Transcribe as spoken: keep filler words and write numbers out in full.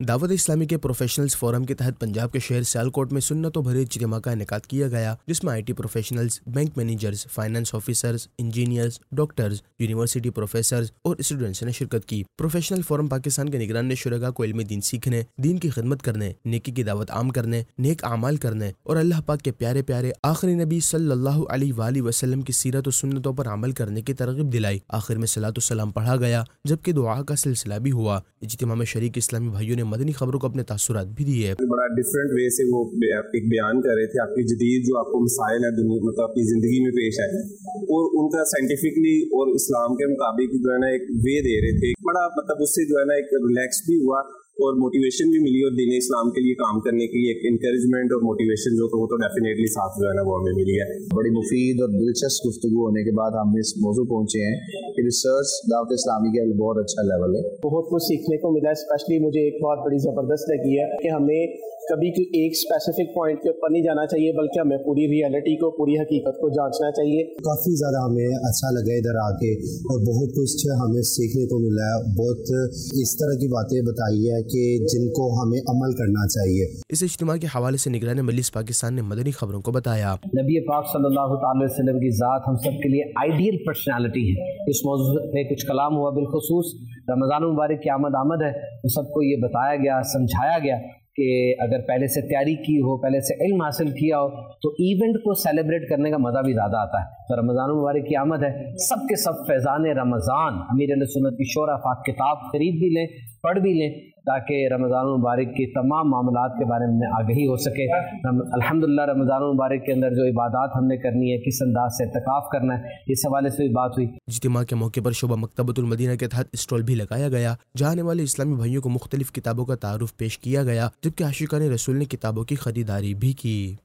دعوت اسلامی کے پروفیشنلز فورم کے تحت پنجاب کے شہر سیالکوٹ میں سنتوں بھرے اجتماع کا انعقاد کیا گیا، جس میں I T professionals, bank managers, finance officers, engineers, doctors, university professors اور اسٹوڈنٹس نے شرکت کی۔ پروفیشنل فورم پاکستان کے نگران نے شرکاء کو علم دین سیکھنے، دین کی خدمت کرنے، نیکی کی دعوت عام کرنے، نیک اعمال کرنے اور اللہ پاک کے پیارے پیارے آخری نبی صلی اللہ علیہ وآلہ وسلم کی سیرت و سنتوں پر عمل کرنے کی ترغیب دلائی۔ آخر میں صلاۃ والسلام پڑھا گیا، جبکہ دعا کا سلسلہ بھی ہوا۔ اجتماع میں شریک اسلامی بھائیوں نے مدنی خبروں کو اپنے تاثرات بھی دیے۔ بڑا ڈفرینٹ وے سے وہ ایک بیان کر رہے تھے، آپ کی جدید جو آپ کو مسائل ہے دنیا مطلب اپنی زندگی میں پیش آئے اور ان کا سائنٹیفکلی اور اسلام کے مطابق جو ہے نا ایک وے دے رہے تھے۔ بڑا مطلب اس سے جو ہے نا ایک ریلیکس بھی ہوا اور موٹیویشن بھی ملی، اور دین اسلام کے لیے کام کرنے کے لیے ایک انکریجمنٹ اور موٹیویشن جو تو وہ تو ڈیفینیٹلی ساتھ جو ہے نا وہ ہمیں ملی ہے۔ بڑی مفید اور دلچسپ گفتگو ہونے کے بعد ہم اس موضوع پہنچے ہیں کہ ریسرچ دعوت اسلامی کا بہت اچھا لیول ہے۔ بہت کچھ سیکھنے کو ملا، اسپیشلی مجھے ایک بات بڑی زبردست لگی ہے کہ ہمیں کبھی ایک اسپیسیفک پوائنٹ کے اوپر نہیں جانا چاہیے، بلکہ ہمیں پوری ریئلٹی کو، پوری حقیقت کو جانچنا چاہیے۔ کافی زیادہ ہمیں اچھا لگا ادھر آ کے اور بہت کچھ ہمیں سیکھنے کو ملا ہے۔ بہت اس طرح کی باتیں بتائی ہے کہ جن کو ہمیں عمل کرنا چاہیے۔ اس اجتماع کے حوالے سے نگران مجلس پاکستان نے مدنی خبروں کو بتایا، نبی پاک صلی اللہ تعالی وسلم کی ذات ہم سب کے لیے آئیڈیل پرسنالٹی ہے۔ اس موضوع پہ کچھ کلام ہوا، بالخصوص رمضان المبارک کی آمد آمد ہے تو سب کو یہ بتایا گیا، سمجھایا گیا کہ اگر پہلے سے تیاری کی ہو، پہلے سے علم حاصل کیا ہو تو ایونٹ کو سیلیبریٹ کرنے کا مزہ بھی زیادہ آتا ہے۔ تو رمضان المبارک کی آمد ہے، سب کے سب فیضان رمضان امیر اہل سنت کی شورا پاک کتاب خرید بھی لیں، پڑھ بھی لیں، تاکہ رمضان المبارک کی تمام معاملات کے بارے میں آگہی ہو سکے۔ الحمدللہ رمضان المبارک کے اندر جو عبادات ہم نے کرنی ہے، کس انداز سے اعتکاف کرنا ہے، اس حوالے سے بھی بات ہوئی۔ اجتماع کے موقع پر شعبہ مکتبۃ المدینہ کے تحت اسٹال بھی لگایا گیا، جہاں آنے والے اسلامی بھائیوں کو مختلف کتابوں کا تعارف پیش کیا گیا، جبکہ عاشقان رسول نے کتابوں کی خریداری بھی کی۔